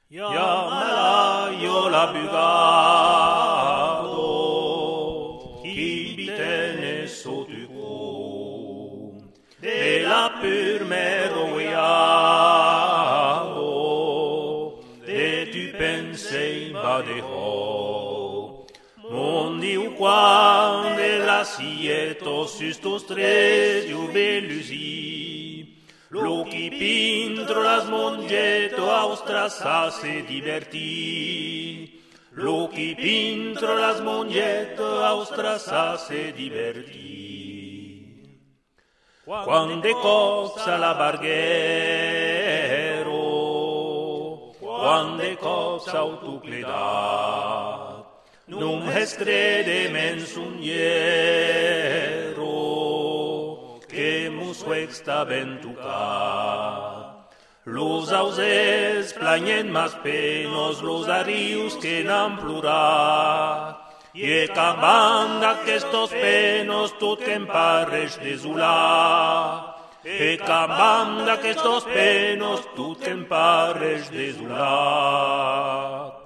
Yamala yola bugado, qui bitene sotuco, de la pur meroiado, de tu pensei badeho, mondi uquam de la sieto sustos tres juvelusi, Loci pintro las mongeto austrasase diverti. Loci pintro las mongeto austrasase diverti. Quande coxa la barghero, quande coxa autocledat, num estrede mensugnero, que musco extaventuca. Los auses plañen más penos, los arius que n'han plurat, y camanda que estos penos tot que emparres desular, e camanda que estos penos tot que emparres desular.